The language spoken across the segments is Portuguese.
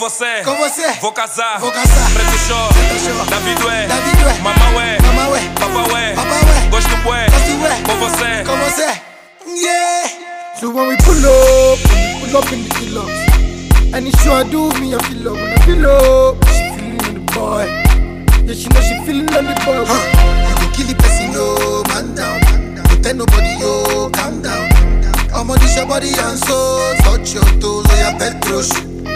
você, vou casar, Preto show, David ué, Mamá ué, Papa ué, gosto bué, com você, yeah. So when we pull up in the deluxe, and it's sure I do me, I feel love. When I feel love, she feeling on the boy. Yeah, she know she feeling on the boy. You go kill the person, yo, man down. Don't tell nobody, yo, calm down. I'ma dish your body and soul, touch your toes, oh yeah, Petros.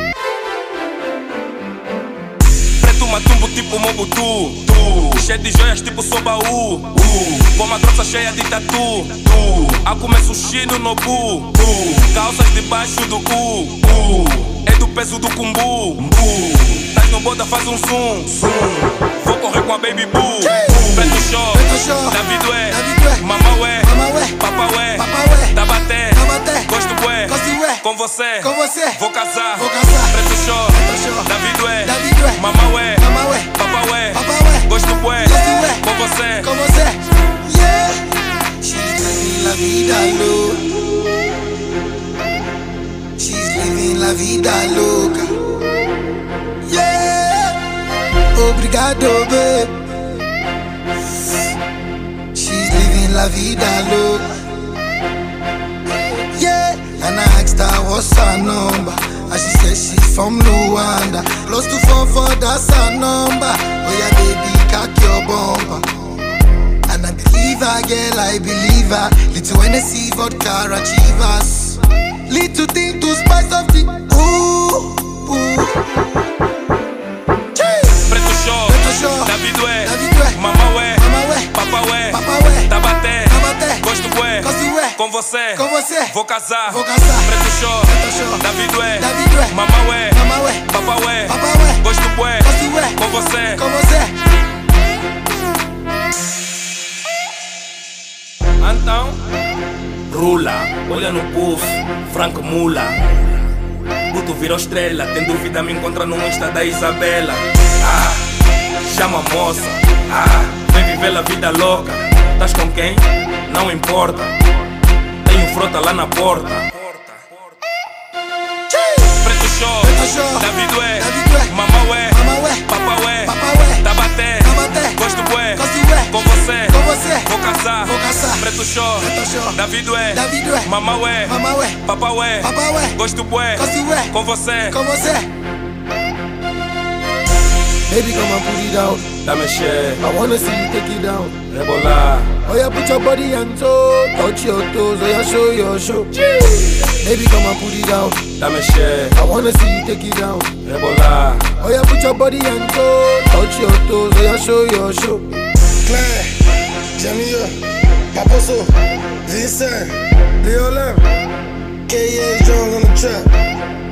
Preto matumbo tipo Mobutu, cheio de joias tipo Sobaú, com uma troça cheia de tatu, a comer sushi no Nobu, calças debaixo do é do peso do cumbu, tás no boda faz um zoom, vou correr com a baby boo, Preto show, David ué, Mamá ué, Papa ué, Tabaté, gosto bué, com você, vou casar, Preto show, David ué, Mamá ué, Papa ué, gosto bué, com você, yeah. She's living la vida loca. She's living la vida loca. Yeah. Obrigado, babe. She's living la vida loca. Yeah. And I asked her what's her number, and she said she's from Rwanda. +244, that's her number. Oh yeah, baby, cock your bumper. And I believe her, girl, I believe her. Little Hennessy, vodka, Chivas. Little thing to spice up the Preto show, David ué, Mamá ué, Papa ué, Tabaté, gosto bué, com você, vou casar, Preto show, David ué, Mamá ué, Papa ué, gosto bué, com você. Então, rula, olha no pulso, Franco Mula. Guto virou estrela, tem dúvida me encontra no Insta da Isabela. Chama a moça, vem viver a vida louca. Tás com quem? Não importa. Tenho frota lá na porta. Preto show, David ué, Mamá ué, Papa ué, Tabaté, gosto bué, com você, vou casar, Preto show, David ué, Mamá ué, Papa ué, gosto bué, com você. Baby, come and put it down. Dá mexer, I wanna see you take it down. rebolar, Oh yeah, put your body and toe, touch your toes, oh yeah, show your show. Baby, come and put it down. dá mexer, I wanna see you take it down. rebolar. Oh yeah, put your body and toe, touch your toes, oh yeah, show your show. Claire, Jamia, Paposo, Vincent, Leolem, K.A. Jones on the track.